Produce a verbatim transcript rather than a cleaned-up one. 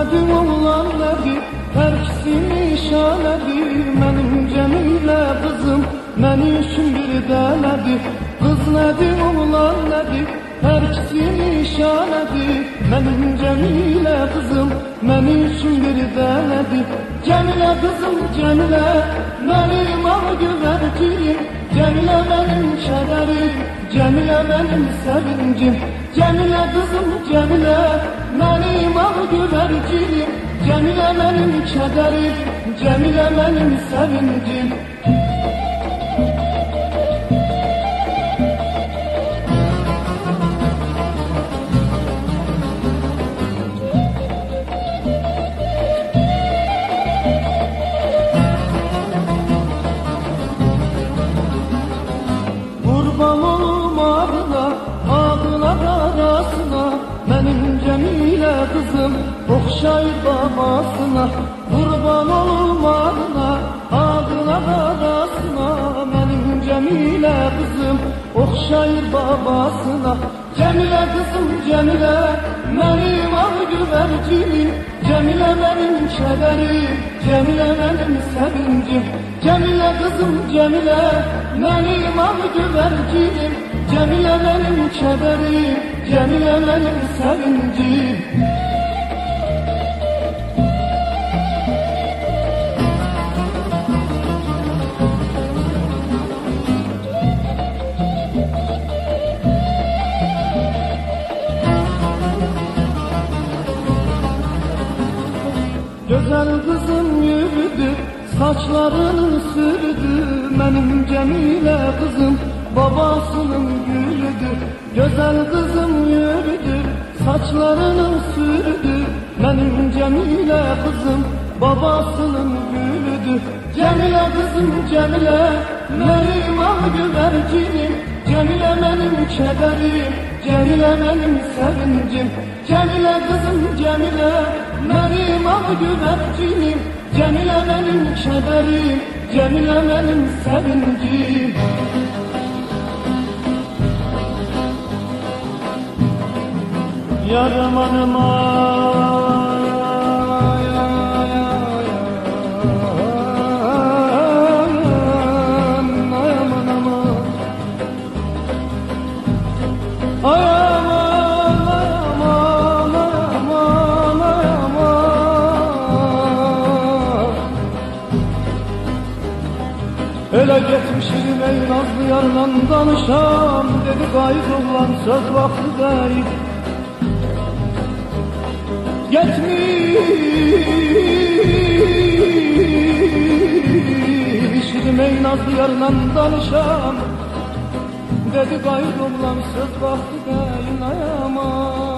nedir oğlan nedir, her ikisi nişanedir. Mənim Cəmilə qızım, mənim üçün bir dənədir. Qız nedir oğlan nedir, her ikisi nişanedir. Mənim Cəmilə qızım, mənim üçün bir dənədir. Cəmilə qızım Cəmilə, mənim ağ güvərcinim. Cəmilə mənim kədərim, Cəmilə mənim sevincim. Cəmilə qızım Cəmilə, mənim ağ güvərcinim. Cəmilə mənim kədərim, Cəmilə mənim sevincim. Qurban olum ağına, ağlar arasına. Mənim Cəmilə qızım oxşayır babasına. Qurban olum ağına, ağlar arasına. Mənim Cəmilə qızım oxşayır babasına. Cəmilə qızım Cəmilə, mənim ağ güvərcinim. Cəmilə mənim kədərim, Cəmilə mənim sevincim. Cəmilə qızım Cəmilə, mənim ağ güvərcinim. Cəmilə mənim kədərim, Cəmilə mənim sevincim. Gözəl qızım yürüdü, saçlarını sürdü. Mənim Cəmilə qızım babasının gülüdür. Gözəl qızım yürüdü, saçlarını sürdü. Mənim Cəmilə qızım babasının gülüdür. Cəmilə qızım Cəmilə, mənim ağ güvərcinim. Cəmilə mənim kədərim, Cəmilə mənim sevincim. Cəmilə qızım Cəmilə, mənim ağ güvərcinim. Cəmilə mənim kədərim, Cəmilə mənim sevincim. Yarım anıma Elə getmişim ey nazlı yarla danışam. Dedi qayıt oğlan söz vaxtı deyil. Getmişim ey nazlı yarla danışam. Dedi qayıt oğlan söz vaxtı deyil. Ay aman.